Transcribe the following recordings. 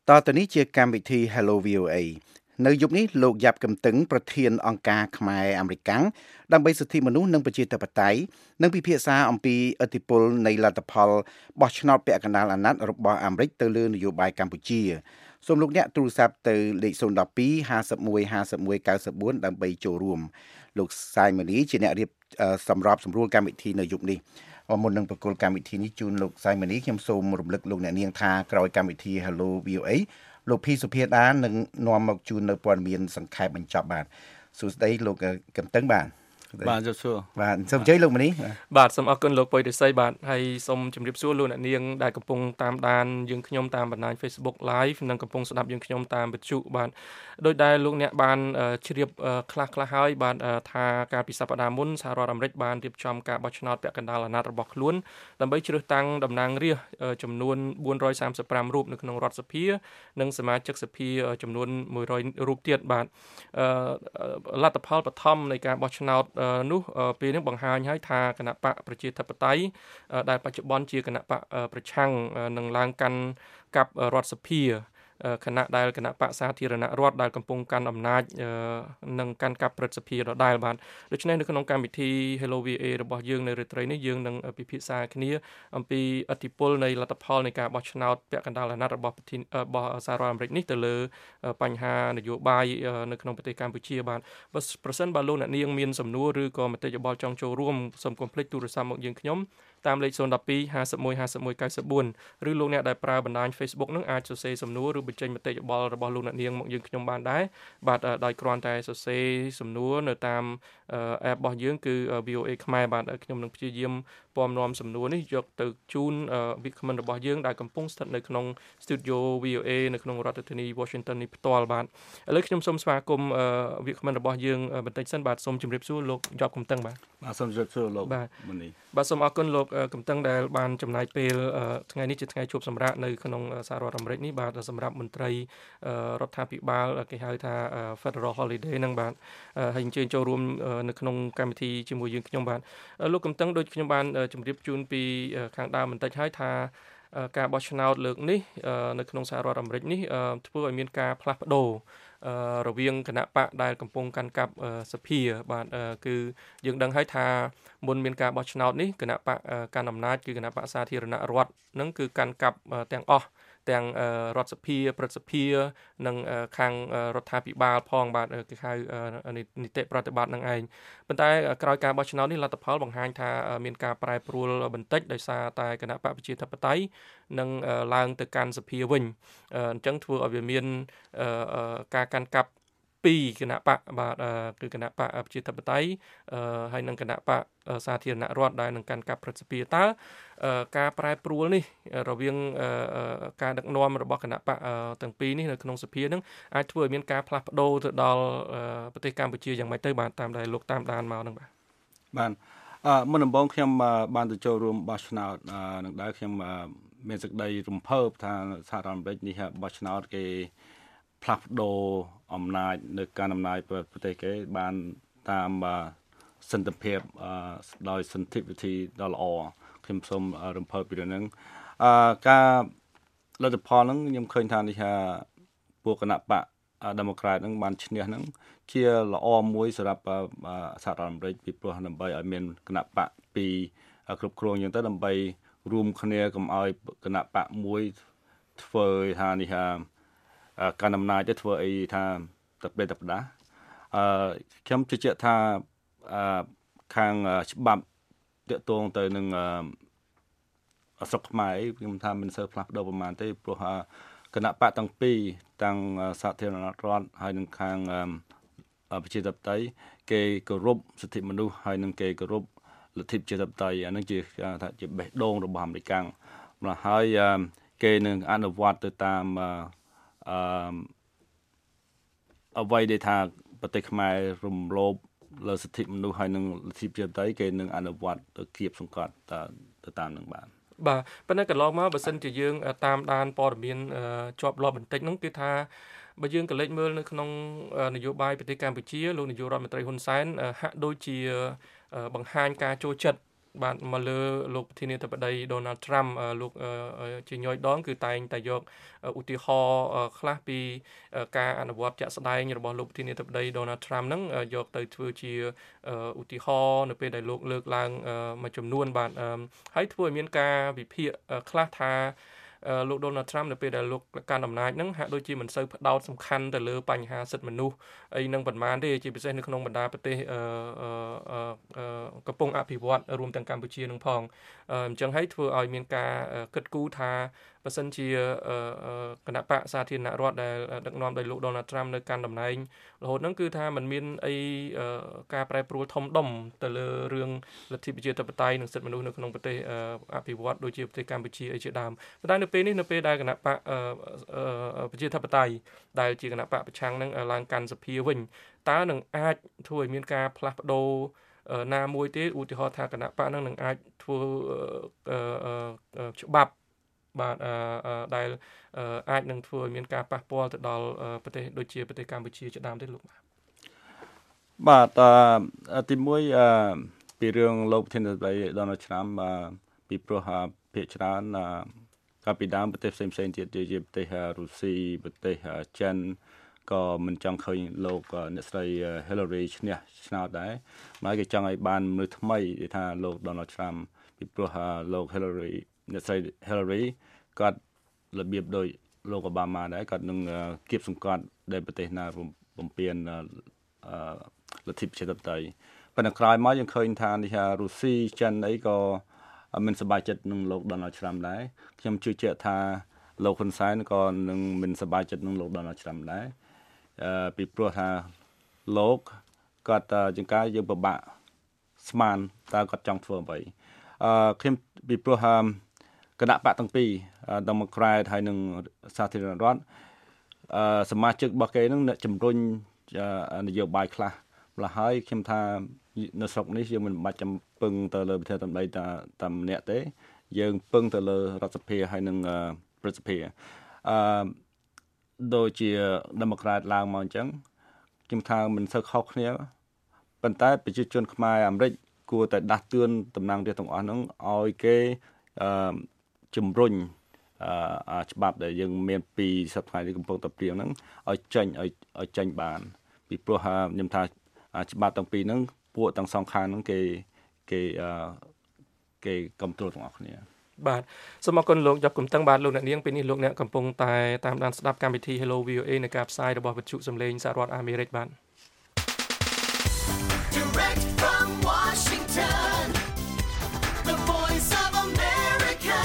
តទៅនេះជាកម្មវិធី Hello VOA នៅយប់នេះលោកយ៉ាប់កំតឹងប្រធានអង្គការខ្មែរអាមេរិកាំងដើម្បីសិទ្ធិមនុស្សនិងប្រជាធិបតេយ្យនិងពិភាក្សាអំពីឥទ្ធិពលនៃលទ្ធផលបោះឆ្នោតពាក់កណ្ដាលអាណត្តិរបស់អាមេរិកទៅលើនយោបាយកម្ពុជាសូមលោកអ្នកទូរស័ព្ទទៅលេខ012 51 51 94ដើម្បីចូលរួមលោកសាយម៉ានីជាអ្នករៀបសម្របសម្រួលកម្មវិធីនៅយប់នេះមុននឹងប្រកល់កម្មវិធីនេះជូនលោកសាយម៉ានីខ្ញុំសូមរំលឹកលោកអ្នកនាងថាក្រោយកម្មវិធី Hello VOA លោកភីសុភាដានឹងនាំមកជូននៅព័ត៌មានសង្ខេបបញ្ចប់បាទសួស្តីលោកកំតឹងបាទបាទជម្រាបសួរបាទសូមអញ្ជើញលោកម៉ានីបាទសូមអរគុណលោកពុយរិស័យបាទហើយសូមជម្រាបសួរលោកអ្នកនាងដែលកំពុងតាមដានយើងខ្ញុំតាមបណ្ដាញ Facebook Live និងកំពុងស្ដាប់យើងខ្ញុំតាមវិទ្យុបាទដោយដែលលោកអ្នកបានជ្រាបខ្លះហើយបាទថាការពិសប្តាហ៍មុនសហរដ្ឋអាមេរិកបានរៀបចំការបោះឆ្នោតពាក់កណ្ដាលអាណត្តិរបស់ខ្លួនដើម្បីជ្រើសតាំងតំណាងរាស្ត្រចំនួន435រូបនៅក្នុងរដ្ឋសភានិងសមាជិកសភាចំនួន100រូបទៀតបាទលទ្ធផលបឋមនៃការបោះឆ្នោតនោះពេលនេះបង្ហាញឲ្យថាគណៈបកប្រជាធិបតេយ្យដែលបច្ចុប្បន្នជាគណៈបកប្រឆាំងនឹងឡើងកាន់កាប់រដ្ឋសភាគណៈដែលគណៈបកសាធារណរដ្ឋដែលកំពុងកាន់អំណាចនឹងកាន់កាប់ព្រឹទ្ធសភាដដែលបាទដូច្នេះនៅក្នុងកម្មវិធី Hello VA របស់យើងនៅរាត្រីនេះយើងនឹងពិភាក្សាគ្នាអំពីឥទ្ធិពលនៃលទ្ធផលនៃការបោះឆ្នោតពាក់កណ្ដាលអាណត្តិរបស់សហរដ្ឋអាមេរិកនេះទៅលើបញ្ហានយោបាយនៅក្នុងប្រទេសកម្ពុជាបាទប្រសិនបើលោកអ្នកនាងមានសំណួរឬក៏មតិយោបល់ចង់ចូលរួមសូមកុំភ្លេចទូរស័ព្ទមកយើងខ្ញុំតាមលេខ012 51 51 94ឬលោកអ្នកដែលប្រើបណ្ដាញ Facebook នឹងអាចសរសេរសំណួរឬបញ្ចេញមតិយោបល់របស់លោកអ្នកនាងមកយើងខ្ញុំបានដែរបាទដោយគ្រាន់តែសរសេរសំណួរនៅតាម app របស់យើងគឺ VOA ខ្មែរបាទខ្ញុំនឹងព្យាយាមពំនាំសំណួរនេះយកទៅជូនវិក្កាមិនរបស់យើងដែលកំពុងស្ថិតនៅក្នុង Studio VOA នៅក្នុងរដ្ឋធានី Washington នេះផ្ទាល់បាទឥឡូវខ្ញុំសូមស្វាគមន៍វិក្កាមិនរបស់យើងបន្តិចសិនបាទសូមជម្រាបសួរលោកយ៉ាប់កំតឹងបាទសូមជម្រាបសួរលោកមុនីបាទសូមអរគុណលោកកំតឹងដែលបានចំណាយពេលថ្ងៃនេះជាថ្ងៃជួបសម្រាប់នៅក្នុងសហរដ្ឋអាមេរិកនេះបាទសម្រាប់មន្ត្រីរដ្ឋាភិបាលគេហៅថា Federal Holiday ហ្នឹងបាទហើយអញ្ជើញចូលរួមនៅក្នុងកម្មវិធីជាមួយយើងខ្ញុំបាទលោកកំតឹងដូចខ្ញុំបានជម្រាបជូនពីខាងដើមបន្តិចហើយថាការបោះឆ្នោតលើកនេះនៅក្នុងសហរដ្ឋអាមេរិកនេះធ្វើឲ្យមានការផ្លាស់ប្ដូររវាងគណៈបកដែលកំពុងកាន់កាប់សភាបាទគឺយើងដឹងហើយថាមុនមានការបោះឆ្នោតនេះគណៈបកកាន់អំណាចគឺគណៈបកសាធារណរដ្ឋនឹងគឺកាន់កាប់ទាំងអស់ទាំងរដ្ឋសភាព្រឹទ្ធសភានិងខាងរដ្ឋាភិបាលផងបាទគេហៅនីតិប្រតិបត្តិនឹងឯងប៉ុន្តែក្រោយការបោះឆ្នោតនេះលទ្ធផលបង្ហាញថាមានការប្រែប្រួលបន្តិចដោយសារតែគណៈបកប្រជាធិបតេយ្យនឹងឡើងទៅកាន់សភាវិញអញ្ចឹងធ្វើឲ្យវាមានការកាន់កាប់ពីគណៈបកបាទគឺគណៈបកប្រជាធិបតេយ្យហើយនិងគណៈបកសាធារណរដ្ឋដែលនឹងកាន់កាប់ព្រឹទ្ធសភាតើការប្រែប្រួលនេះរវាងការដឹកនាំរបស់គណៈបកទាំងពីរនេះនៅក្នុងសភានឹងអាចធ្វើឲ្យមានការផ្លាស់ប្ដូរទៅដល់ប្រទេសកម្ពុជាយ៉ាងម៉េចទៅបាទតាមដែលលោកតាមដានមកនឹងបាទមុនដំបូងខ្ញុំបានទៅចូលរួមបោះឆ្នោតនឹងដែរខ្ញុំមានសេចក្តីរំភើបថាសហរដ្ឋអាមេរិកនេះបោះឆ្នោតគេផ្លាស់ប្ដូរអំណាចនៅការអំណាចប្រទេសគេបានតាមសន្តិភាពដោយសន្តិវិធីដ៏ល្អខ្ញុំសូមរំភើបពីរឿងហ្នឹងការលទ្ធផលហ្នឹងខ្ញុំឃើញថានេះពួកគណៈបក Democrat ហ្នឹងបានឈ្នះហ្នឹងជាល្អមួយសម្រាប់សហរដ្ឋអាមេរិកពីព្រោះដើម្បីឲ្យមានគណៈបកពីរគ្រប់គ្រងយ៉ាងទៅដើម្បីរួមគ្នាកុំឲ្យគណៈបកមួយធ្វើថានេះការអំណាចទៅធ្វើអីថាតែពេលតែផ្ដាស់ខ្ញុំជឿជាក់ថាខាងច្បាប់ទាក់ទងទៅនឹងស្រុកខ្មែរខ្ញុំថាមិនសូវផ្លាស់ប្ដូរប្រមាណទេព្រោះគណៈបកទាំងពីរទាំងសាធារណរដ្ឋហើយនិងខាងប្រជាធិបតេយ្យគេគោរពសិទ្ធិមនុស្សហើយនិងគេគោរពលទ្ធិប្រជាធិបតេយ្យអានឹងជាថាជាបេះដូងរបស់អាមេរិកាំងម្ល៉េះហើយគេនឹងអនុវត្តទៅតាមអ្វីដែលថាប្រទេសខ្មែររំលោភលើសិទ្ធិមនុស្សហើយនិងលទ្ធិប្រជាធិបតេយ្យគេនឹងអនុវត្តទៅគៀបសង្កត់ទៅតាមនឹងបាទប៉ុន្តែកន្លងមកបើសិនជាយើងតាមដានព័ត៌មានជាប់លាប់បន្តិចហ្នឹងគឺថាបើយើងក៏លេចមើលនៅក្នុងនយោបាយប្រទេសកម្ពុជាលោកនាយករដ្ឋមន្ត្រីហ៊ុនសែនហាក់ដូចជាបង្ហាញការចូលចិត្តបាទមកលើលោកប្រធានាធិបតី Donald Trump លោកជាញយដងគឺតែងតែយកឧទាហរណ៍ខ្លះពីការអនុវត្តជាក់ស្ដែងរបស់លោកប្រធានាធិបតី Donald Trump ហ្នឹងយកទៅធ្វើជាឧទាហរណ៍នៅពេលដែលលោកលើកឡើងមួយចំនួនបាទហើយធ្វើឲ្យមានការវិភាគខ្លះថាលោក Donald Trump នៅពេលដែលលោកកាន់អំណាចហ្នឹងហាក់ដូចជាមិនសូវផ្ដោតសំខាន់ទៅលើបញ្ហាសិទ្ធិមនុស្សអីនឹងប៉ុន្មានទេជាពិសេសនៅក្នុងបណ្ដាប្រទេសកំពុងអភិវឌ្ឍរួមទាំងកម្ពុជានឹងផងអញ្ចឹងហើយធ្វើឲ្យមានការគិតគូរថាបើសិនជាគណៈបកសាធារណរដ្ឋដែលដឹកនាំដោយលោក Donald Trump នៅកាន់តំណែងរហូតហ្នឹងគឺថាมันមានអីការប្រែប្រួលធំដុំទៅលើរឿងលទ្ធិប្រជាធិបតេយ្យនិងសិទ្ធិមនុស្សនៅក្នុងប្រទេសអភិវឌ្ឍដូចជាប្រទេសកម្ពុជាអីជាដើមប៉ុន្តែនៅពេលនេះនៅពេលដែលគណៈបកប្រជាធិបតេយ្យដែលជាគណៈបកប្រឆាំងនឹងឡើងកាន់សភាវិញតើនឹងអាចធ្វើឲ្យមានការផ្លាស់ប្ដូរណាមួយទេឧទាហរណ៍ថាគណៈបកនឹងអាចធ្វើច្បាប់បាទដែលអាចនឹងធ្វើឲ្យមានការប៉ះពាល់ទៅដល់ប្រទេសដូចជាប្រទេសកម្ពុជាជាដើមទេលោកបាទទីមួយពីរឿងលោកប្រធានាធិបតី Donald Trump ពីព្រោះភាគច្រើនកាលពីដើមប្រទេសផ្សេងៗទៀតជាប្រទេសរុស្ស៊ីប្រទេសចិនក៏មិនចង់ឃើញលោកអ្នកស្រី Hillary ឈ្នះឆ្នោតដែរមកគេចង់ឲ្យបានមនុស្សថ្មីគេថាលោក Donald Trump ពីព្រោះលោក Hillary អ្នកស្រី Hillary គាត់របៀបដូចលោក Obama ដែរគាត់នឹងគៀបសង្កត់ដែលប្រទេសណាបំពេញលទ្ធិប្រជាធិបតេយ្យប៉ុន្តែក្រោយមកយើងឃើញថានេះរុស្ស៊ីចិនអីក៏មិនសប្បាយចិត្តនឹងលោក Donald Trump ដែរខ្ញុំជឿជាក់ថាលោកហ៊ុនសែនក៏នឹងមិនសប្បាយចិត្តនឹងលោក Donald Trump ដែរពីព្រោះថាលោកគាត់ជាងការយើងពិបាកស្មានតើគាត់ចង់ធ្វើអ្វីខ្ញុំពីព្រោះគណៈបកទាំងពីរ Democrat ហើយនិងសាធារណរដ្ឋសមាជិករបស់គេនឹងអ្នកជំរុញនយោបាយខ្លះម្ល៉េះហើយខ្ញុំថានៅស្រុកនេះយើងមិនបាច់ចាំពឹងទៅលើប្រធានាធិបតីតែម្នាក់ទេយើងពឹងទៅលើរដ្ឋសភាហើយនិងព្រឹទ្ធសភាដូចជា Democrat ឡើងមកអញ្ចឹងខ្ញុំថាមិនសូវខុសគ្នាប៉ុន្តែប្រជាជនខ្មែរអាមេរិកគួរតែដាស់តឿនតំណាងរាស្ត្រទាំងអស់ហ្នឹងឲ្យគេជំរុញច្បាប់ដែលយើងមានពីសប្តាហ៍នេះកំពុងតែព្រៀងហ្នឹងឲ្យចេញបានពីព្រោះខ្ញុំថាច្បាប់ទាំងពីរហ្នឹងពួកទាំងសងខាងហ្នឹងគេគ្រប់គ្រងទាំងអស់គ្នាបាទសូមអរគុណលោកចាប់កំតឹងបាទលោកអ្នកនាងពេលនេះលោកអ្នកកំពុងតែតាមដានស្ដាប់កម្មវិធី Hello VOA នៃការផ្សាយរបស់វិទ្យុសំឡេងសហរដ្ឋអាមេរិកបាទ Direct from Washington The Voice of America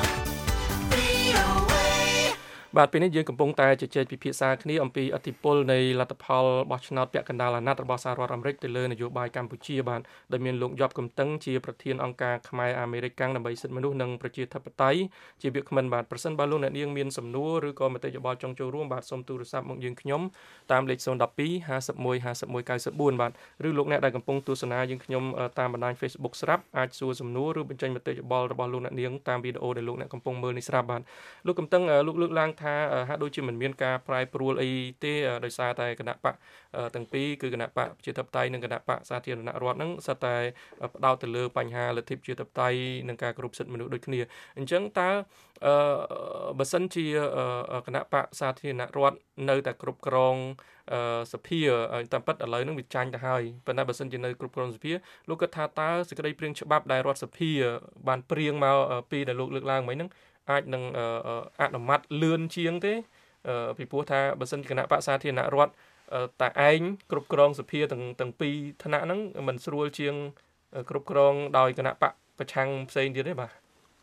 VOA បាទពេលនេះយើងកំពុងតែជជែកពិភាក្សាគ្នាអំពីឥទ្ធិពលនៃលទ្ធផលបោះឆ្នោតពាក់កណ្ដាលអាណត្តិរបស់សហរដ្ឋអាមេរិកទៅលើនយោបាយកម្ពុជាបាទដែលមានលោកយប់កំតឹងជាប្រធានអង្គការខ្មែរអាមេរិកកាំងដើម្បីសិទ្ធិមនុស្សនិងប្រជាធិបតេយ្យជាវាគ្មិនបាទប្រសិនបើលោកអ្នកនាងមានសំណួរឬក៏មតិយោបល់ចង់ចូលរួមបាទសូមទូរស័ព្ទមកយើងខ្ញុំតាមលេខ012 51 51 94បាទឬលោកអ្នកដែលកំពុងទស្សនាយើងខ្ញុំតាមបណ្ដាញ Facebook ស្រាប់អាចសួរសំណួរឬបញ្ចេញមតិយោបល់របស់លោកអ្នកនាងតាមវីដេអូដែលលោកអ្នកកំពុងមើលនេះស្រាប់បាទលោកកំតឹងលោកលើកឡើងថាហាក់ដូចជាមិនមានការប្រែប្រួលអីទេដោយសារតែគណៈបកទាំងពីរគឺគណៈបកប្រជាធិបតេយ្យនិងគណៈបកសាធារណរដ្ឋហ្នឹងសុទ្ធតែផ្ដោតទៅលើបញ្ហាលទ្ធិប្រជាធិបតេយ្យនិងការគោរពសិទ្ធិមនុស្សដូចគ្នាអញ្ចឹងតើបើសិនជាគណៈបកសាធារណរដ្ឋនៅតែគ្រប់គ្រងសភាតាមពិតឥឡូវហ្នឹងវាចាញ់ទៅហើយប៉ុន្តែបើសិនជានៅគ្រប់គ្រងសភាលោកគិតថាតើសេចក្តីព្រាងច្បាប់ដែលរដ្ឋសភាបានព្រាងមកពីដែលលោកលើកឡើងមិញហ្នឹងអាចនឹងអនុម័តលឿនជាងទេពីព្រោះថាបើសិនគណៈបកសាធារណរដ្ឋតែឯងគ្រប់គ្រងសភាទាំងពីរថ្នាក់ហ្នឹងមិនស្រួលជាងគ្រប់គ្រងដោយគណៈបកប្រឆាំងផ្សេងទៀតទេបាទ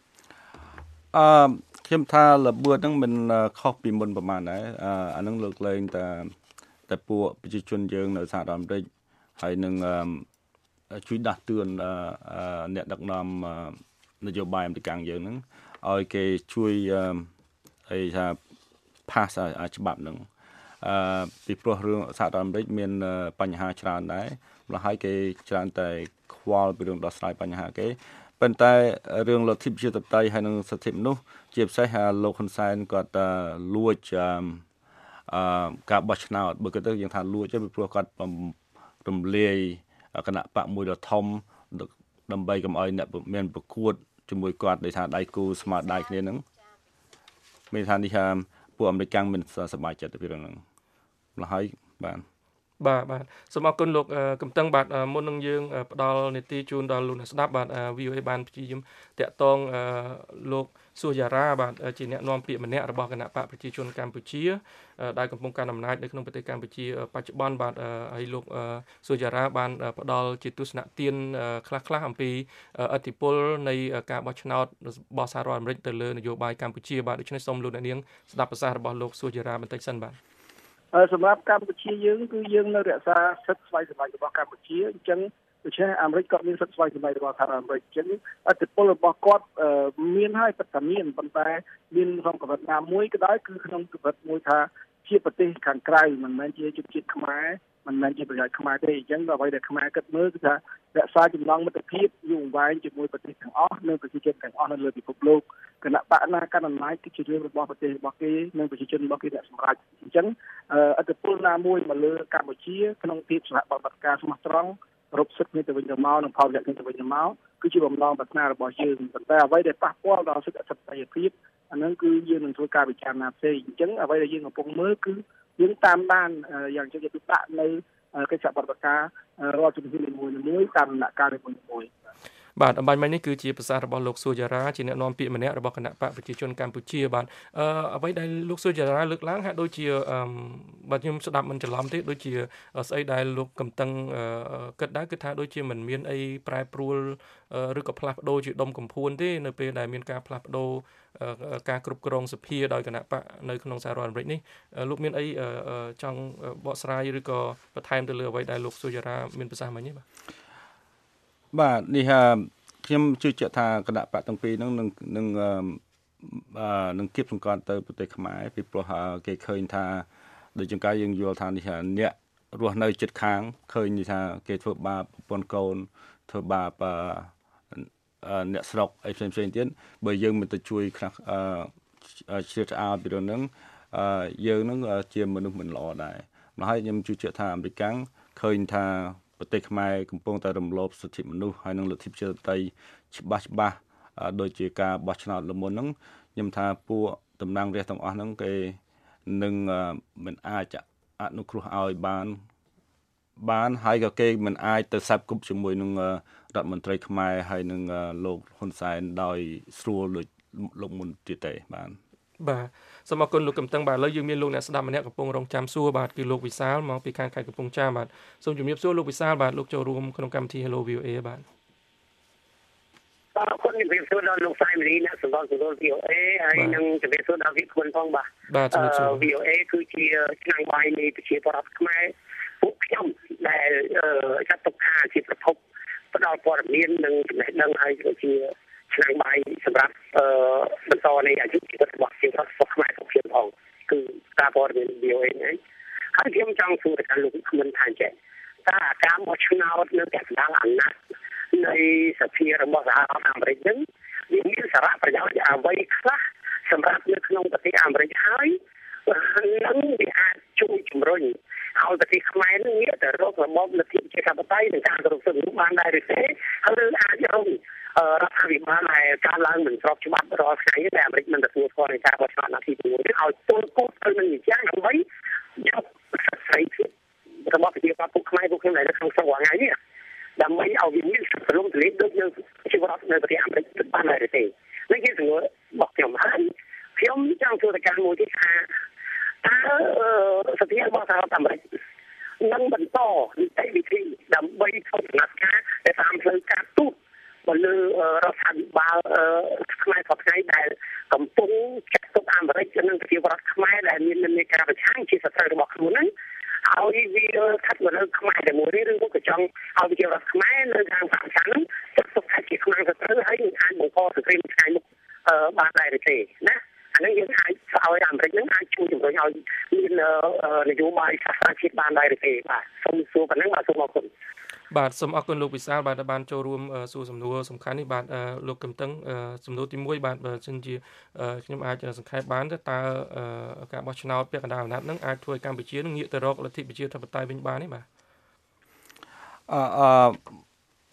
ខ្ញុំថារបបហ្នឹងមិនខុសពីមុនប្រហែលដែរអាហ្នឹងលើកលែងតែពួកប្រជាជនយើងនៅសហរដ្ឋអាមេរិកហើយនឹងជួយដាស់តឿនអ្នកដឹកនាំនយោបាយអាមេរិកយើងហ្នឹងឲ្យគេជួយអីថា pass ច្បាប់ហ្នឹងពីព្រោះរឿងសហរដ្ឋអាមេរិកមានបញ្ហាច្រើនដែរម្ល៉េះហើយគេច្រើនតែខ្វល់ពីរឿងដោះស្រាយបញ្ហាគេប៉ុន្តែរឿងលទ្ធិប្រជាធិបតេយ្យហើយនឹងសិទ្ធិមនុស្សជាពិសេសលោកហ៊ុនសែនគាត់លួចការបោះឆ្នោតបើគាត់ទៅយើងថាលួចទេពីព្រោះគាត់រំលាយគណៈបកមួយដ៏ធំដើម្បីកុំឲ្យអ្នកមានប្រកួតជាមួយគាត់ដោយថាដៃគូស្មើដៃគ្នាហ្នឹងមានថានេះពួកអាមេរិកមានសប្បាយចិត្តទៅពីរឿងហ្នឹងម្ល៉េះហើយបាទបាទសូមអរគុណលោកកំតឹងបាទមុននឹងយើងផ្ដល់នីតិជូនដល់លោកអ្នកស្ដាប់បាទ VOA បានព្យាយាមតាក់ទងលោកស៊ូយ៉ារ៉ាបាទជាអ្នកនាំពាក្យម្នាក់របស់គណៈបកប្រជាជនកម្ពុជាដែលកំពុងកាន់អំណាចនៅក្នុងប្រទេសកម្ពុជាបច្ចុប្បន្នបាទហើយលោកស៊ូយ៉ារ៉ាបានផ្ដល់ជាទស្សនៈទានខ្លះអំពីឥទ្ធិពលនៃការបោះឆ្នោតរបស់សហរដ្ឋអាមេរិកទៅលើនយោបាយកម្ពុជាបាទដូច្នេះសូមលោកអ្នកនាងស្ដាប់ប្រសាសន៍របស់លោកស៊ូយ៉ារ៉ាបន្តិចសិនបាទសម្រាប់កម្ពុជាយើងគឺយើងនៅរក្សាសិទ្ធិស្វ័យសម្រេចរបស់កម្ពុជាអញ្ចឹងដូច្នេះអាមេរិកក៏មានសិទ្ធិស្វ័យសម្រេចរបស់សហរដ្ឋអាមេរិកអញ្ចឹងឥទ្ធិពលរបស់គាត់មានហើយពិតតែមានប៉ុន្តែមានក្នុងកម្រិតណាមួយក៏ដោយគឺក្នុងកម្រិតមួយថាជាប្រទេសខាងក្រៅមិនមែនជាជនជាតិខ្មែរមិនមែនជាប្រទេសខ្មែរទេអញ្ចឹងអ្វីដែលខ្មែរគិតមើលគឺថារក្សាចំណងមិត្តភាពយូរអង្វែងជាមួយប្រទេសទាំងអស់និងប្រជាជនទាំងអស់នៅលើពិភពលោកគណៈបកណាកាន់អំណាចគឺជារឿងរបស់ប្រទេសរបស់គេនិងប្រជាជនរបស់គេអ្នកសម្រេចអញ្ចឹងឥទ្ធិពលណាមួយមកលើកម្ពុជាក្នុងភាពសហប្រតិបត្តិការស្មោះត្រង់រົບសិទ្ធិគ្នាទៅវិញទៅមកនិងផលប្រយោជន៍គ្នាទៅវិញទៅមកគឺជាបំណងប្រាថ្នារបស់យើងប៉ុន្តែអ្វីដែលប៉ះពាល់ដល់សិទ្ធិអធិបតេយ្យភាពអានឹងគឺយើងនឹងធ្វើការពិចារណាផ្សេងអញ្ចឹងអ្វីដែលយើងកំពុងមើលគឺយើងតាមដានយ៉ាងជាក់ដាក់នៅកិច្ចសហប្រតិបត្តិការរាល់ជំហាននីមួយៗតាមដំណាក់កាលនីមួយៗបាទអំបញ្ញមិញនេះគឺជាប្រសាសន៍របស់លោកស៊ូយ៉ារ៉ាជាអ្នកនាំពាក្យម្នាក់របស់គណៈបកប្រជាជនកម្ពុជាបាទអ្វីដែលលោកស៊ូយ៉ារ៉ាលើកឡើងហាក់ដូចជាបាទខ្ញុំស្ដាប់មិនច្រឡំទេដូចជាស្អីដែលលោកកំតឹងគិតដែរគឺថាដូចជាមិនមានអីប្រែប្រួលឬក៏ផ្លាស់ប្ដូរជាដុំកំភួនទេនៅពេលដែលមានការផ្លាស់ប្ដូរការគ្រប់គ្រងសភាដោយគណៈបកនៅក្នុងសហរដ្ឋអាមេរិកនេះលោកមានអីចង់បកស្រាយឬក៏បន្ថែមទៅលើអ្វីដែលលោកស៊ូយ៉ារ៉ាមានប្រសាសន៍មិញទេបាទនេះខ្ញុំជឿជាក់ថាគណៈបកទាំងពីរហ្នឹងនឹងគៀបសង្កត់ទៅប្រទេសខ្មែរពីព្រោះគេឃើញថាដូចជាការយើងយល់ថានេះអ្នករស់នៅជិតខាងឃើញថាគេធ្វើបាបប្រពន្ធកូនធ្វើបាបអ្នកស្រុកអីផ្សេងទៀតបើយើងមិនទៅជួយខ្លះជ្រៀតឆ្អោតពីរឿងហ្នឹងយើងនឹងជាមនុស្សមិនល្អដែរម្ល៉េះហើយខ្ញុំជឿជាក់ថាអាមេរិកឃើញថាប្រទេសខ្មែរកំពុងតែរំលោភសិទ្ធិមនុស្សហើយនិងលទ្ធិប្រជាធិបតេយ្យច្បាស់ដូចជាការបោះឆ្នោតល្មុនហ្នឹងខ្ញុំថាពួកតំណាងរាស្ត្រទាំងអស់ហ្នឹងគេនឹងមិនអាចអនុគ្រោះឲ្យបានហើយក៏គេមិនអាចទៅសាប់គប់ជាមួយនឹងរដ្ឋមន្ត្រីខ្មែរហើយនឹងលោកហ៊ុនសែនដោយស្រួលដូចលោកមុនទៀតទេបាទសូមអរគុណលោកកំតឹងបាទឥឡូវយើងមានលោកអ្នកស្ដាប់ម្នាក់កំពុងរងចាំសួរបាទគឺលោកវិសាលមកពីខាងខេត្តកំពង់ចាមបាទសូមជម្រាបសួរលោកវិសាលបាទលោកចូលរួមក្នុងកម្មវិធី Hello VOA បាទអរគុណជំរាបសួរដល់លោកសាយមរីអ្នកសម្របសម្រួល VOA ហើយនឹងជំរាបសួរដល់វិក្កាមផងបាទជំរាបសួរ VOA គឺជាឆ្នាំងបាយនៃប្រជាពលរដ្ឋខ្មែរពួកខ្ញុំដែលចាត់ទុកថាជាប្រភពផ្ដល់ព័ត៌មាននិងចំណេះដឹងហើយក៏ជាឆ្នាំងបាយសម្រាប់បន្តនៃអាយុជីវិតរបស់ប្រជាពលរដ្ឋខ្មែរគ្រប់គ្នាផងគឺការព័ត៌មាន VOA ហ្នឹងហើយខ្ញុំចង់សួរទៅកាន់លោកមិនថាចេះតើការបោះឆ្នោតនៅតែស្ដារអំណាចនៃសភារបស់សហរដ្ឋអាមេរិកហ្នឹងវាមានសារៈប្រយោជន៍អ្វីខ្លះសម្រាប់នៅក្នុងប្រទេសអាមេរិកហើយនឹងវាអាចជួយជំរុញឲ្យប្រទេសខ្មែរនឹងងាកទៅរករបបលទ្ធិប្រជាធិបតេយ្យនិងការគោរពសិទ្ធិមនុស្សបានដែរឬទេហើយអាចរងរដ្ឋាភិបាលដែលការឡើងមិនស្របច្បាប់រាល់ថ្ងៃដែលអាមេរិកមិនទទួលស្គាល់នៃការបោះឆ្នោតនាទី6នេះឲ្យពលគោលទៅនឹងវិជាដើម្បីយកស្រីភាពរបស់ប្រជាពលរដ្ឋពួកខ្មែរពួកខ្ញុំដែលនៅក្នុងស្រុកថ្ងៃនេះដើម្បីឲ្យវាមានសលំទលេដូចនៅជីវរដ្ឋនៅប្រទេសអាមេរិកបានដែរទេនេះជាសំណួររបស់ខ្ញុំហើយខ្ញុំចង់ធ្វើការមួយទៀតថាតើសភារបស់សហរដ្ឋអាមេរិកនឹងបន្តនីតិវិធីដើម្បីធ្វើដំណើរការតាមផ្លូវការទូតមកលើរដ្ឋាភិបាលខ្មែរសពថ្ងៃដែលកំពុងចាត់ទុកអាមេរិកនិងប្រជាពលរដ្ឋខ្មែរដែលមាននិន្នាការប្រឆាំងជាសត្រូវរបស់ខ្លួនហ្នឹងឲ្យវាស្ថិតនៅលើខ្មែរតែមួយឬក៏ចង់ឲ្យប្រជាពលរដ្ឋខ្មែរនៅខាងបរិស្ថានហ្នឹងចាត់ទុកថាជាខ្មែរសត្រូវហើយអាចបង្កសង្គ្រាមថ្ងៃមុខបានដែរទេណាអានេះយើងអាចឲ្យអាមេរិកនឹងអាចជួយជំរុញឲ្យមាននយោបាយសាសនាជាតិបានដែរទេបាទសូមសួរប៉ុណ្ណឹងបាទសូមអរគុណបាទសូមអរគុណលោកវិសាលបាទបានចូលរួមសួរសំណួរសំខាន់នេះបាទលោកកំតឹងសំណួរទី1បាទបើសិនជាខ្ញុំអាចសង្ខេបបានតើការបោះឆ្នោតពាក់កណ្ដាលអំណាចនឹងអាចធ្វើឲ្យកម្ពុជានឹងងាកទៅរកលទ្ធិប្រជាធិបតេយ្យវិញបានទេបាទ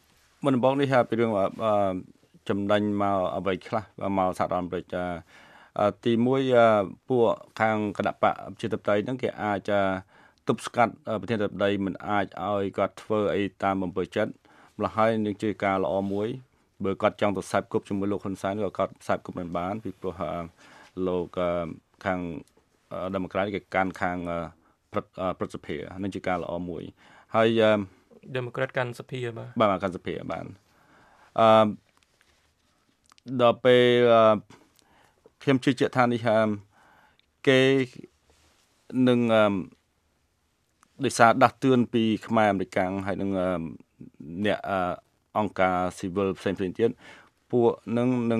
មុនបងនេះថាពីរឿងចំណេញមកអ្វីខ្លះមកសហរដ្ឋអាមេរិកទី1ពួកខាងគណៈបកប្រជាធិបតេយ្យហ្នឹងគេអាចទប់ស្កាត់ប្រធានាធិបតីមិនអាចឲ្យគាត់ធ្វើអីតាមអំពើចិត្តម្ល៉េះហើយនឹងជាការល្អមួយបើគាត់ចង់ទៅខ្សែគប់ជាមួយលោកហ៊ុនសែនក៏គាត់ខ្សែគប់មិនបានពីព្រោះលោកខាងDemocrat គេកាន់ខាងព្រឹទ្ធសភានឹងជាការល្អមួយហើយ Democrat កាន់សភាបាទកាន់សភាបានដល់ពេលខ្ញុំជឿជាក់ថានេះគេនឹងដោយសារដាស់តឿនពីខ្មែរអាមេរិកហើយនឹងអ្នកអង្គការ civil ផ្សេងៗទៀតពួកនឹង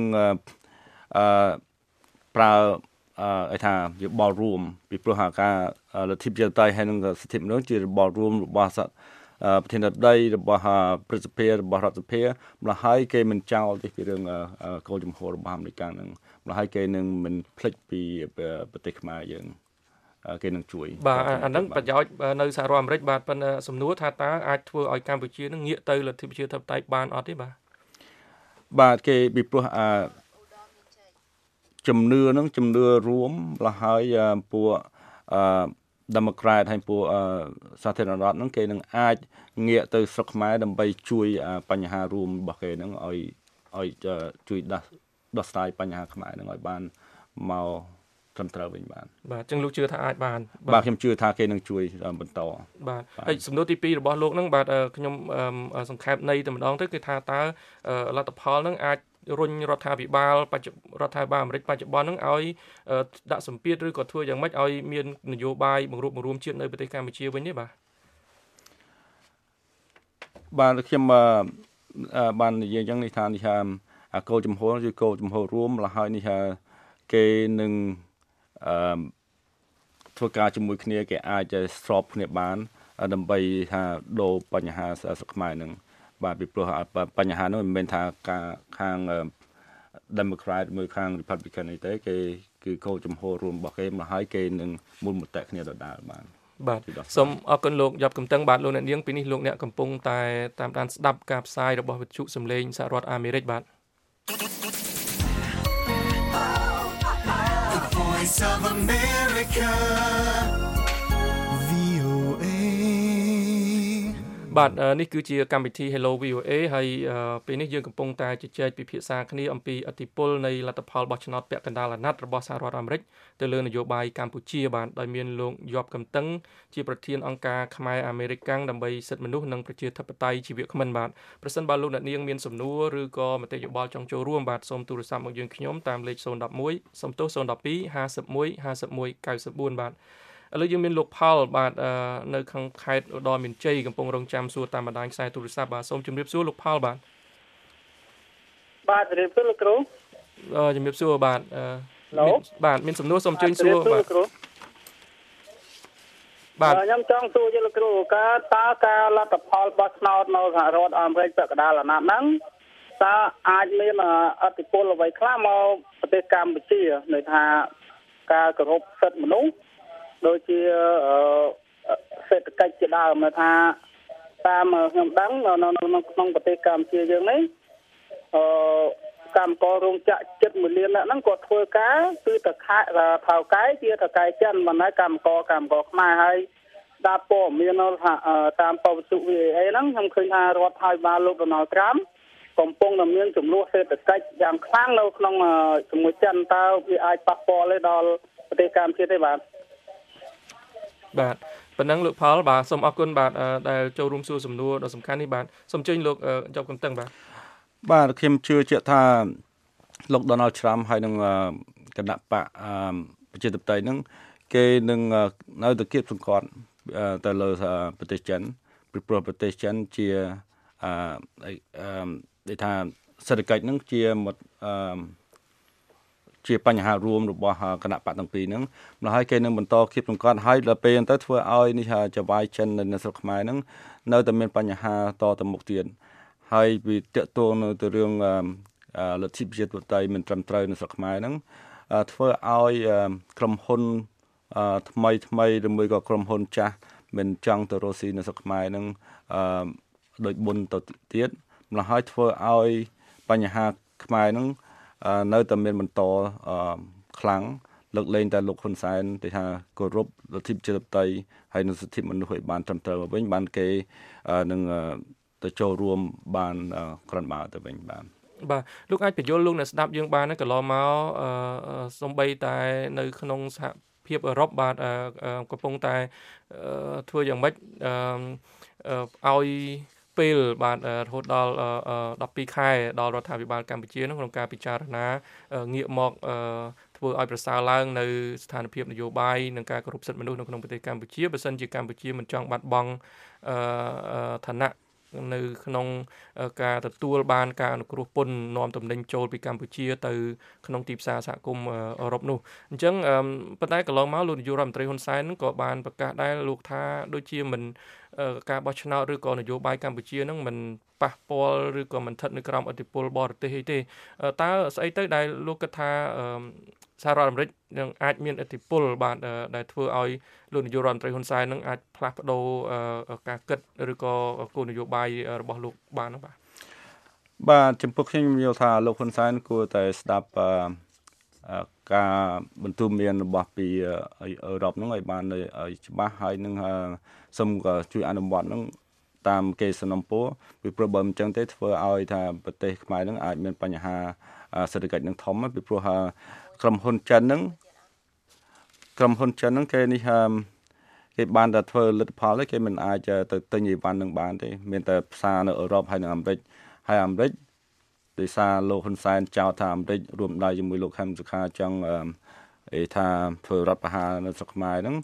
ប្រើឲ្យថាជាបលរួមពីព្រោះការលទ្ធិប្រជាធិបតេយ្យហើយនឹងសិទ្ធិមនុស្សជាបលរួមរបស់ប្រធានាធិបតីរបស់ព្រឹទ្ធសភារបស់រដ្ឋសភាម្ល៉េះហើយគេមិនចោលទេពីរឿងគោលជំហររបស់អាមេរិកហ្នឹងម្ល៉េះហើយគេនឹងមិនភ្លេចពីប្រទេសខ្មែរយើងគេនឹងជួយបាទអាហ្នឹងប្រយោជន៍នៅសហរដ្ឋអាមេរិកបាទប៉ុន្តែសំណួរថាតើអាចធ្វើឲ្យកម្ពុជានឹងងាកទៅលទ្ធិប្រជាធិបតេយ្យបានអត់ទេបាទគេពីព្រោះជំនឿហ្នឹងជំនឿរួមម្ល៉េះហើយពួកDemocrat ហើយពួកសាធារណរដ្ឋហ្នឹងគេនឹងអាចងាកទៅស្រុកខ្មែរដើម្បីជួយបញ្ហារួមរបស់គេហ្នឹងឲ្យជួយដោះស្រាយបញ្ហាខ្មែរហ្នឹងឲ្យបានមកត្រឹមត្រូវវិញបាទអញ្ចឹងលោកជឿថាអាចបានបាទខ្ញុំជឿថាគេនឹងជួយបន្តបាទហើយសំណួរទី2របស់លោកហ្នឹងបាទខ្ញុំសង្ខេបនៃតែម្ដងទៅគឺថាតើលទ្ធផលហ្នឹងអាចរុញរដ្ឋាភិបាលអាមេរិកបច្ចុប្បន្នហ្នឹងឲ្យដាក់សម្ពាធឬក៏ធ្វើយ៉ាងម៉េចឲ្យមាននយោបាយបង្រួបបង្រួមជាតិនៅប្រទេសកម្ពុជាវិញទេបាទខ្ញុំបាននិយាយអញ្ចឹងនេះថាគោលជំហរគឺគោលជំហររួមម្ល៉េះហើយនេះគេនឹងធ្វើការជាមួយគ្នាគេអាចស្របគ្នាបានដើម្បីថាដូរបញ្ហាស្រុកខ្មែរនឹងបាទពីព្រោះបញ្ហានោះមិនមែនថាការខាង Democrat មួយខាង Republican ទេគេគឺគោលជំហររួមរបស់គេមកហើយគេនឹងមូលមតិគ្នាដដែលបាទសូមអរគុណលោកយ៉ាប់កំតឹងបាទលោកអ្នកនាងពីនេះលោកអ្នកកំពុងតែតាមដានស្ដាប់ការផ្សាយរបស់វិទ្យុសំឡេងសហរដ្ឋអាមេរិកបាទ Voice of America VOA បាទនេះគឺជាកម្មវិធី Hello VOA ហើយពេលនេះយើងកំពុងតែជជែកពិភាក្សាគ្នាអំពីឥទ្ធិពលនៃលទ្ធផលបោះឆ្នោតពាក់កណ្ដាលអាណត្តិរបស់សហរដ្ឋអាមេរិកទៅលើនយោបាយកម្ពុជាបាទដោយមានលោកយ៉ាប់កំតឹងជាប្រធានអង្គការខ្មែរអាមេរិកកាំងដើម្បីសិទ្ធិមនុស្សនិងប្រជាធិបតេយ្យជីវគ្មិនបាទប្រសិនបើលោកអ្នកនាងមានសំណួរឬក៏មតិយោបល់ចង់ចូលរួមបាទសូមទូរស័ព្ទមកយើងខ្ញុំតាមលេខ011សំទោស012 51 51 94បាទឥឡូវយើងមានលោកផលបាទនៅខាងខេត្តឧត្តរមានជ័យកំពុងរងចាំសួរតាមបណ្ដាញខ្សែទូរស័ព្ទបាទសូមជម្រាបសួរលោកផលបាទជម្រាបសួរលោកគ្រូជម្រាបសួរបាទបាទមានសំណួរសូមអញ្ជើញសួរបាទខ្ញុំចង់សួរលោកគ្រូការលទ្ធផលបោះឆ្នោតនៅសហរដ្ឋអាមេរិកពាក់កណ្ដាលអាណត្តិហ្នឹងតើអាចមានឥទ្ធិពលអ្វីខ្លះមកប្រទេសកម្ពុជានៅថាការគោរពសិទ្ធិមនុស្សដូចជាសេដ្ឋកិច្ចជាដើមនៅថាតាមខ្ញុំដឹងនៅក្នុងប្រទេសកម្ពុជាយើងនេះកម្មកររោងចក្រជិត1លានអ្នកហ្នឹងគាត់ធ្វើការគឺតខែថៅកែជាថៅកែចិនមិនហើយកម្មករខ្មែរហើយស្ដាប់ព័ត៌មានតាមពវិទ្យុ VOA ហ្នឹងខ្ញុំឃើញថារដ្ឋាភិបាលលោកដូណាល់ត្រាំកំពុងតែមានចំនួនសេដ្ឋកិច្ចយ៉ាងខ្លាំងនៅក្នុងជាមួយចិនតើវាអាចប៉ះពាល់ដល់ប្រទេសកម្ពុជាទេបាទប៉ុណ្ណឹងលោកផលបាទសូមអរគុណបាទដែលចូលរួមសួរសំណួរដ៏សំខាន់នេះបាទសូមអញ្ជើញលោកយ៉ាប់កំតឹងបាទខ្ញុំជឿជាក់ថាលោក Donald Trump ហើយនឹងគណៈបកប្រជាធិបតេយ្យហ្នឹងគេនឹងនៅតែគៀបសង្កត់ទៅលើប្រទេសចិនពីព្រោះប្រទេសចិនជាដែលថាសេដ្ឋកិច្ចហ្នឹងជាបញ្ហារួមរបស់គណៈបកទាំងពីរហ្នឹងម្ល៉េះហើយគេនឹងបន្តគៀបសង្កត់ហើយដល់ពេលទៅធ្វើឲ្យនេះចវាយចិននៅស្រុកខ្មែរហ្នឹងនៅតែមានបញ្ហាតទៅមុខទៀតហើយវាតកតងនៅទៅរឿងលទ្ធិប្រជាធិបតេយ្យមិនត្រឹមត្រូវនៅស្រុកខ្មែរហ្នឹងធ្វើឲ្យក្រុមហ៊ុនថ្មីឬមួយក៏ក្រុមហ៊ុនចាស់មិនចង់ទៅរកស៊ីនៅស្រុកខ្មែរហ្នឹងដោយបុណ្យទៅទៀតម្ម្ល៉េះហើយធ្វើឲ្យបញ្ហាខ្មែរហ្នឹងនៅតែមានបន្តខ្លាំងលើកលែងតែលោកហ៊ុនសែនទៅថាគោរពលទ្ធិប្រជាធិបតេយ្យហើយនិងសិទ្ធិមនុស្សឲ្យបានត្រឹមត្រូវវិញបានគេនឹងទៅចូលរួមបានក្រាន់បើទៅវិញបាទលោកអាចបញ្យល់លោកអ្នកស្ដាប់យើងបានកន្លងមកសំបីតែនៅក្នុងសហភាពអឺរ៉ុបបាទកំពុងតែធ្វើយ៉ាងម៉េចឲ្យពេលបាទរហូតដល់12ខែដល់រដ្ឋាភិបាលកម្ពុជាក្នុងការពិចារណាងាកមកធ្វើឲ្យប្រសើរឡើងនៅស្ថានភាពនយោបាយនិងការគោរពសិទ្ធិមនុស្សនៅក្នុងប្រទេសកម្ពុជាបើសិនជាកម្ពុជាមិនចង់បាត់បង់ឋានៈនៅក្នុងការទទួលបានការអនុគ្រោះពន្ធនាំទំនិញចូលពីកម្ពុជាទៅក្នុងទីផ្សារសហគមន៍អឺរ៉ុបនោះអញ្ចឹងប៉ុន្តែកន្លងមកលោកនាយករដ្ឋមន្ត្រីហ៊ុនសែនក៏បានប្រកាសដែរលោកថាដូចជាមិនការបោះឆ្នោតឬក៏នយោបាយកម្ពុជានឹងមិនប៉ះពាល់ឬក៏មិនស្ថិតនៅក្រោមឥទ្ធិពលបរទេសអីទេតើស្អីទៅដែលលោកគិតថាសហរដ្ឋអាមេរិកនឹងអាចមានឥទ្ធិពលបាទដែលធ្វើឲ្យលោកនាយករដ្ឋមន្ត្រីហ៊ុនសែននឹងអាចផ្លាស់ប្ដូរការគិតឬក៏គោលនយោបាយរបស់លោកបាននោះបាទចំពោះខ្ញុំយល់ថាលោកហ៊ុនសែនគួរតែស្ដាប់ការបន្ទូលមានរបស់ពីអឺរ៉ុបហ្នឹងឲ្យបានច្បាស់ហើយនឹងសូមជួយអនុវត្តហ្នឹងតាមគេសំណពរពីព្រោះបើមិនចឹងទេធ្វើឲ្យថាប្រទេសខ្មែរហ្នឹងអាចមានបញ្ហាសេដ្ឋកិច្ចនឹងធំពីព្រោះក្រុមហ៊ុនចិនហ្នឹងគេនេះគេបានតែធ្វើលទ្ធផលគេមិនអាចទៅទិញអីវ៉ាន់នឹងបានទេមានតែផ្សារនៅអឺរ៉ុបហើយនៅអាមេរិកហើយអាមេរិកដោយសារលោកហ៊ុនសែនចោទថាអាមេរិករួមដៃជាមួយលោកខែមសុខាចង់ថាធ្វើរដ្ឋប្រហារនៅស្រុកខ្មែរហ្នឹង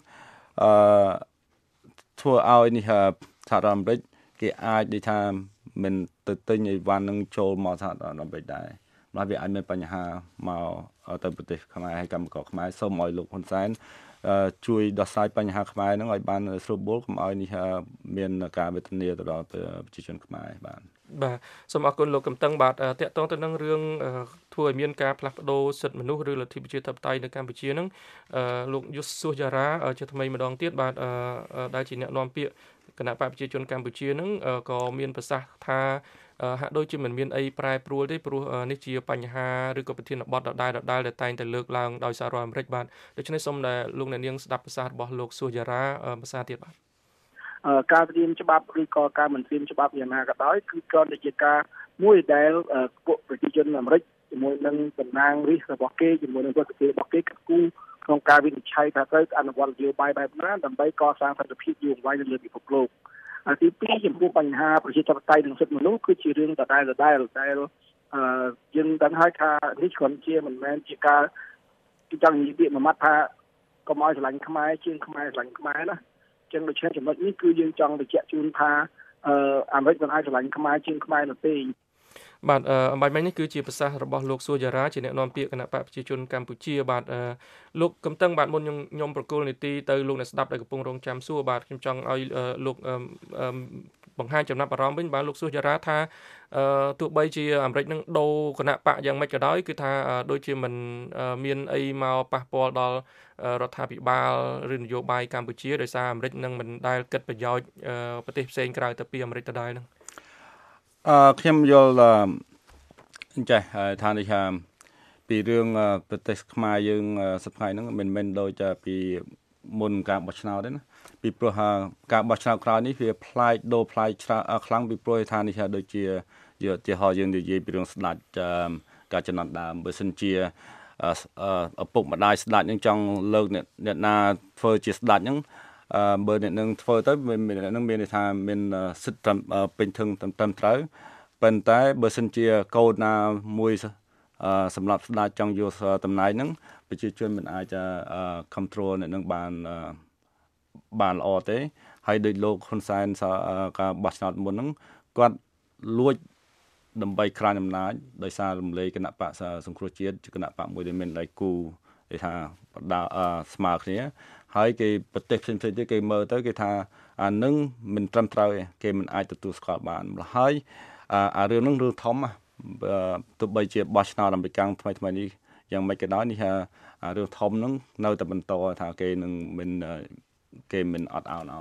ធ្វើឲ្យនេះសហរដ្ឋអាមេរិកគេអាចនិយាយថាមិនទៅទិញអីវ៉ាន់នឹងចូលមកសហរដ្ឋអាមេរិកដែរមកវាអាចមានបញ្ហាមកទៅប្រទេសខ្មែរហើយកម្មករខ្មែរសូមឲ្យលោកហ៊ុនសែនជួយដោះស្រាយបញ្ហាខ្មែរហ្នឹងឲ្យបានស្រួលបួលកុំឲ្យនេះមានការវេទនាទៅដល់ប្រជាជនខ្មែរបាទសូមអរគុណលោកកំតឹងបាទតាក់ទងទៅនឹងរឿងធ្វើឲ្យមានការផ្លាស់ប្ដូរសិទ្ធិមនុស្សឬលទ្ធិប្រជាធិបតេយ្យនៅកម្ពុជាហ្នឹងលោកយុសសុសយ៉ារ៉ាជាថ្មីម្ដងទៀតបាទដែលជាអ្នកនាំពាក្យគណៈបកប្រជាជនកម្ពុជាហ្នឹងក៏មានប្រសាសន៍ថាហាក់ដូចជាមិនមានអីប្រែប្រួលទេព្រោះនេះជាបញ្ហាឬក៏ប្រធានបទដដែលដែលតែងតែលើកឡើងដោយសហរដ្ឋអាមេរិកបាទដូច្នេះសូមដែលលោកអ្នកនាងស្ដាប់ប្រសាសន៍របស់លោកសុសយ៉ារ៉ាភាសាទៀតបាទការត្រៀមច្បាប់ឬក៏ការមិនត្រៀមច្បាប់យ៉ាងណាក៏ដោយគឺគ្រាន់តែជាការមួយដែលពួកប្រជាជនអាមេរិកជាមួយនឹងតំណាងរាស្ត្ររបស់គេជាមួយនឹងរដ្ឋាភិបាលរបស់គេគិតគូរក្នុងការវិនិច្ឆ័យថាត្រូវអនុវត្តនយោបាយបែបណាដើម្បីកសាងសន្តិភាពយូរអង្វែងនៅលើពិភពលោកទី2ចំពោះបញ្ហាប្រជាធិបតេយ្យនិងសិទ្ធិមនុស្សគឺជារឿងដដែលយើងដឹងហើយថានេះគ្រាន់ជាមិនមែនជាការចង់និយាយពាក្យមួយម៉ាត់ថាកុំឲ្យស្រឡាញ់ខ្មែរជាងខ្មែរស្រឡាញ់ខ្មែរណាចឹងដូច្នេះចំណុចនេះគឺយើងចង់បញ្ជាក់ជូនថាអាមេរិកមិនអាចស្រឡាញ់ខ្មែរជាងខ្មែរនោះទេបាទអំបញ្ញនេះគឺជាប្រសាសន៍របស់លោកសុសយ៉ារ៉ាជាអ្នកនាំពាក្យគណៈបកប្រជាជនកម្ពុជាបាទលោកកំតឹងបាទមុនខ្ញុំប្រកុលនីតិទៅលោកអ្នកស្ដាប់ដែលកំពុងរងចាំសួរបាទខ្ញុំចង់ឲ្យលោកបង្ហាញចំណាប់អារម្មណ៍វិញបាទលោកសុសយ៉ារ៉ាថាទោះបីជាអាមេរិកនឹងដូរគណៈបកយ៉ាងម៉េចក៏ដោយគឺថាដូចជាមិនមានអីមកប៉ះពាល់ដល់រដ្ឋាភិបាលឬនយោបាយកម្ពុជាដោយសារអាមេរិកនឹងមិនដែលគិតប្រយោជន៍ប្រទេសផ្សេងក្រៅទៅពីអាមេរិកទៅដែរហ្នឹងខ្ញុំយល់ចេះថានេះពីរឿងប្រទេសខ្មែរយើងសប្តាហ៍ហ្នឹងមិនមែនដូចពីមុនការបោះឆ្នោតទេណាពីព្រោះការបោះឆ្នោតក្រោយនេះវាផ្លាយដូរផ្លាយខ្លាំងពីព្រោះថានេះដូចជាជាហោយើងនិយាយពីរឿងស្ដាច់ការចំណាត់ដើមបើសិនជាឪពុកម្ដាយស្ដាច់នឹងចង់លើកអ្នកណាធ្វើជាស្ដាច់ហ្នឹងបើអ្នកនឹងធ្វើទៅអ្នកនឹងមានន័យថាមានសិទ្ធិពេញធឹងត្រឹមត្រូវប៉ុន្តែបើសិនជាកូនណាមួយសម្រាប់ស្ដាច់ចង់យកតំណែងហ្នឹងប្រជាជនមិនអាចcontrol អ្នកនឹងបានល្អទេហើយដោយលោកហ៊ុនសែនការបោះឆ្នោតមុនហ្នឹងគាត់លួចដើម្បីក្រាញអំណាចដោយសាររំលែកគណៈបកសង្គ្រោះជាតិជាគណៈបកមួយដែលមានដៃគូគេថាស្មើគ្នាហើយគេប្រទេសផ្សេងៗទៀតគេមើលទៅគេថាអានឹងមិនត្រឹមត្រូវទេគេមិនអាចទទួលស្គាល់បានម្ល៉េះហើយអារឿងហ្នឹងរឿងធំទោះបីជាបោះឆ្នោតអាមេរិកថ្មីនេះយ៉ាងម៉េចក៏ដោយនេះរឿងធំហ្នឹងនៅតែបន្តថាគេនឹងមិនអត់ឱនឲ្យ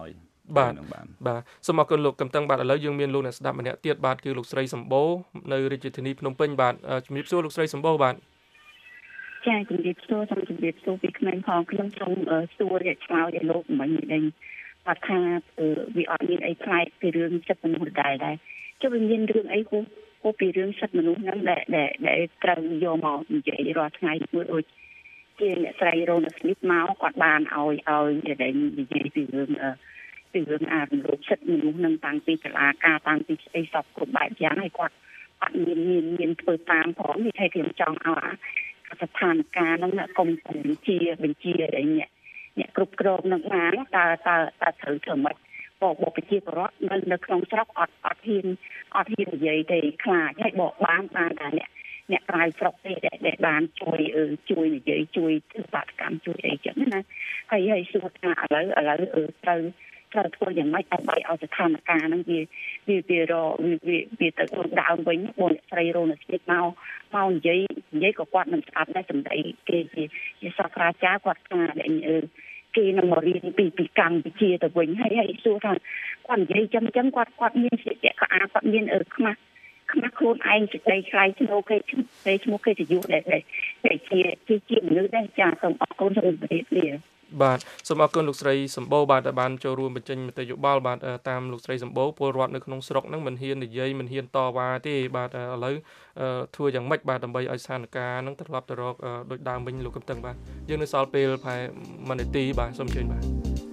បាទសូមអរគុណលោកកំតឹងបាទឥឡូវយើងមានលោកអ្នកស្ដាប់ម្នាក់ទៀតបាទគឺលោកស្រីសម្បូរនៅរាជធានីភ្នំពេញបាទជំរាបសួរលោកស្រីសម្បូរបាទចាជំរាបសួរសូមជំរាបសួរពីក្មេងផងខ្ញុំសូមសួរអ្នកឆ្លើយឲ្យលោកមិញនេះគាត់ថាវាអត់មានអីផ្លែកពីរឿងសិទ្ធិមនុស្សដែរចុះវាមានរឿងអីគូពីរឿងសិទ្ធិមនុស្សហ្នឹងដែលត្រូវយកមកនិយាយរាល់ថ្ងៃមួយដូចជាអ្នកស្រីរ៉ូណាស្មីតមកគាត់បានឲ្យដែលនិយាយពីរឿងអារំលោភសិទ្ធិមនុស្សនឹងតាំងពីតុលាការតាំងពីស្អីសពគ្រប់បែបយ៉ាងហើយគាត់អត់មានធ្វើតាមផងនេះតែខ្ញុំចង់ឲ្យស្ថានភាពហ្នឹងកុំបញ្ជាដែលអ្នកគ្រប់គ្រងនឹងបានតើត្រូវធ្វើម៉េចបបប្រជាពលរដ្ឋនៅក្នុងស្រុកអត់ហ៊ាននិយាយទេខ្លាចហើយបកបានតែអ្នកក្រៅស្រុកទេដែលបានជួយនិយាយជួយធ្វើបាតកម្មជួយអីចឹងណាហើយសួរថាឥឡូវត្រូវធ្វើយ៉ាងម៉េចដើម្បីឲ្យស្ថានភាពហ្នឹងវាទៅខ្លួនដើមវិញបងស្រីរ៉ូណាស្មីតមកនិយាយក៏គាត់មិនស្ដាប់ដែរសម្ដីគេជាសាស្ត្រាចារ្យគាត់ថាគេនឹងមករៀនពីកម្ពុជាទៅវិញហើយសួរថាគាត់និយាយចឹងគាត់មានសិទ្ធិក៏គាត់មានខ្មាស់ខ្លួនឯងសេចក្តីខ្លាយឈ្មោះគេទៅយុដែលជាមនុស្សដែរចាសូមអរគុណសូមជម្រាបលាបាទសូមអរគុណលោកស្រីសម្បូរបាទដែលបានចូលរួមបញ្ចេញមតិយោបល់បាទតាមលោកស្រីសម្បូរពលរដ្ឋនៅក្នុងស្រុកហ្នឹងមិនហ៊ាននិយាយមិនហ៊ានតវ៉ាទេបាទឥឡូវធ្វើយ៉ាងម៉េចបាទដើម្បីឲ្យស្ថានភាពហ្នឹងត្រឡប់ទៅរកដូចដើមវិញលោកកំតឹងបាទយើងនៅសល់ពេលប្រហែល1នាទីបាទសូមអញ្ជើញបាទ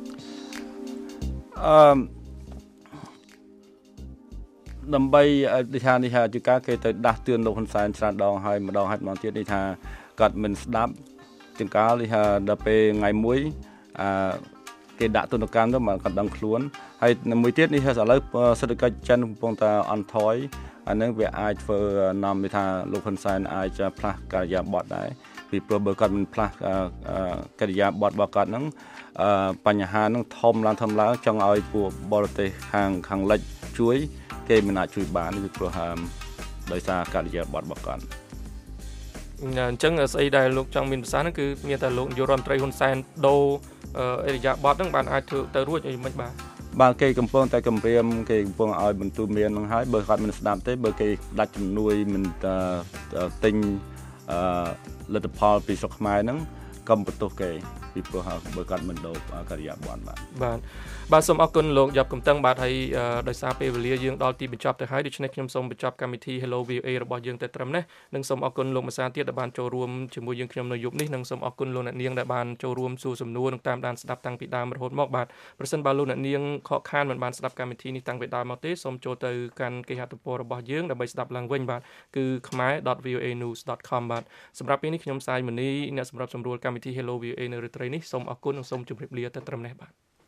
ដើម្បីនេះថាជាការគេទៅដាស់តឿនលោកហ៊ុនសែនច្រើនដងហើយម្ដងទៀតនេះថាគាត់មិនស្ដាប់ចង្កាលនេះដល់ពេលថ្ងៃមួយគេដាក់ទណ្ឌកម្មទៅមកគាត់ដឹងខ្លួនហើយមួយទៀតនេះឥឡូវសេដ្ឋកិច្ចចិនកំពុងតែអន់ថយអានឹងវាអាចធ្វើនាំវាថាលោកហ៊ុនសែនអាចផ្លាស់កិរិយាបថដែរពីព្រោះបើគាត់មិនផ្លាស់កិរិយាបថរបស់គាត់ហ្នឹងបញ្ហាហ្នឹងធំឡើងចង់ឲ្យពួកបរទេសខាងលិចជួយគេមិនអាចជួយបានពីព្រោះដោយសារកិរិយាបថរបស់គាត់អញ្ចឹងស្អីដែលលោកចង់មានប្រសាសន៍ហ្នឹងគឺមានតែលោកនាយករដ្ឋមន្ត្រីហ៊ុនសែនដូរអេរិយាបថហ្នឹងបានអាចធ្វើទៅរួចអីមិនបាទគេកំពុងតែគម្រាមគេកំពុងឲ្យបន្ទូមានហ្នឹងហើយបើគាត់មិនស្ដាប់ទេបើគេដាច់ជំនួយមិនទិញលទ្ធផលពីស្រុកខ្មែរហ្នឹងកុំបន្ទោសគេពីព្រោះបើគាត់មិនដូរកិរិយាបថបាទសូមអរគុណលោកយ៉ាប់កំតឹងបាទហើយដោយសារពេលវេលាយើងដល់ទីបញ្ចប់ទៅហើយដូច្នេះខ្ញុំសូមបញ្ចប់កម្មវិធី Hello VOA របស់យើងតែត្រឹមនេះនិងសូមអរគុណលោកម្សាទៀតដែលបានចូលរួមជាមួយយើងខ្ញុំនៅយប់នេះនិងសូមអរគុណលោកអ្នកនាងដែលបានចូលរួមសួរសំណួរនិងតាមដានស្ដាប់តាំងពីដើមរហូតមកបាទប្រសិនបើលោកអ្នកនាងខកខានមិនបានស្ដាប់កម្មវិធីនេះតាំងពីដើមមកទេសូមចូលទៅកាន់គេហទំព័ររបស់យើងដើម្បីស្ដាប់ឡើងវិញបាទគឺ khmer.voanews.com បាទសម្រាប់ពេលនេះខ្ញុំសាយមនីអ្នកសម្រាប់សម្រួលកម្មវិធី Hello VOA នៅរាត្រីនេះសូមអរគុណនិងសូមជម្រាបលាតែត្រឹមនេះបាទ